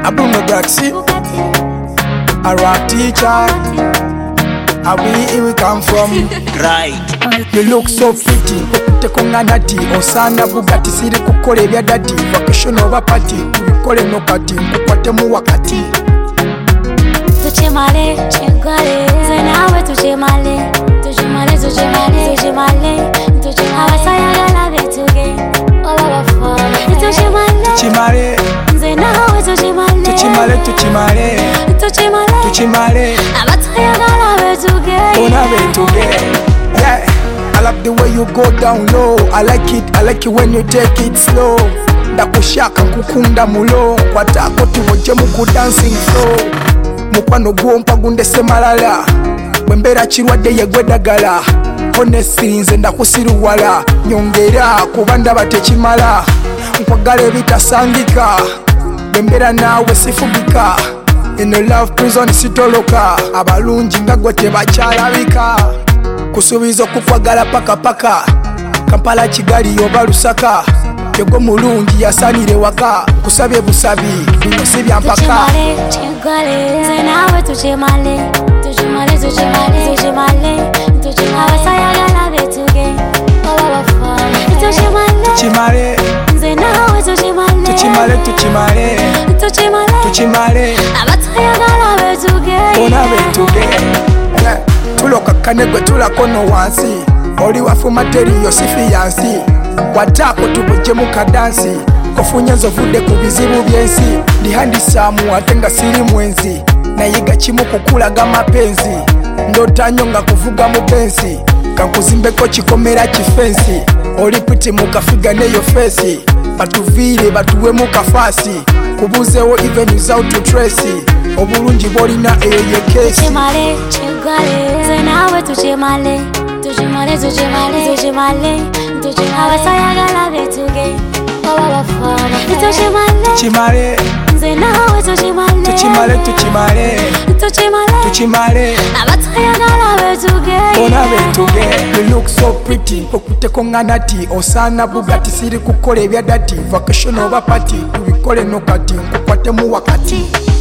Bruno Braxi, a rap teacher. We come from. Right. You look so pretty. Tekona nati osana Bugatti siri kukole bya dati. Vacation over party. Kukole no kati. Kukwate mu wakati. Tuchemale, chegale. Zenawe tuchemale. Tuchemale, tuchemale, tuchemale. Tuchemale sayagala betuge. Oba tuchemale. Tuchemale. Zenawe tuchemale. Tuchemale, tuchemale. Tuchemale. Tuchemale. Abatayagala betuge. Ona betuge. Yeah. I love the way you go down low. I like it when you take it slow. Ndakushaka nkukunda mulo. Kwatako tuwoje muku dancing flow. Mukwano gwompa gundese malala. Bwembera kirwadde yegwedagala. Honestly nze ndakusiruwala. Nyongera kubanda batekimala. Nkwagala ebitasangika. Bwembera nawe sifubika. Eno love prison sitoloka. Abalungi nga gwe tebakyalabika. Kusubiza okukwagala paka Kampala Kigali oba Lusaka Yego mulungi yasanire waka kusabye busabi bino si bya mpaka Tuchemale, chegale Zenawe tuchemale Tuchemale, tuchemale, tuchemale Tuchemale sayagala betuge Oba bafana Tuchemale Tuchemale Zenawe tuchemale Tuchemale, tuchemale Tuchemale Tuchemale Abatayagala betuge Ona betuge yeah. Tuloka kanegwe tulakono wansi Oli wafuma teriyo sifiyansi Watako tubuje mukadansi Kofunye nzovudde ku bizibu byensi Ndihandisamu ate nga siri mwenzi Nayiga kimu kukulaga mapenzi Ndotanyo nga kuvuga mu bensi Kankuzimbeko kikomera kifensi Oli piti mukafiga neyo fesi Batuviire batuwe mukafasi Kubuzewo even without to trace Obulungi bolina eyo ye kesi Tuchemale, chegale Zenawe tuchemale Tuchemale, tuchemale, tuchemale Tuchemale sayagala betuge Oba bafana Tuchemale Tuchemale Zenawe tuchemale Tuchemale, tuchemale Tuchemale Tuchemale Abatayagala betuge Ona betuge You look so pretty Okuteko nga nati osana Bugatti siri kukole bya dati Vacation over party Tubikole no kati Nkukwate mu wakati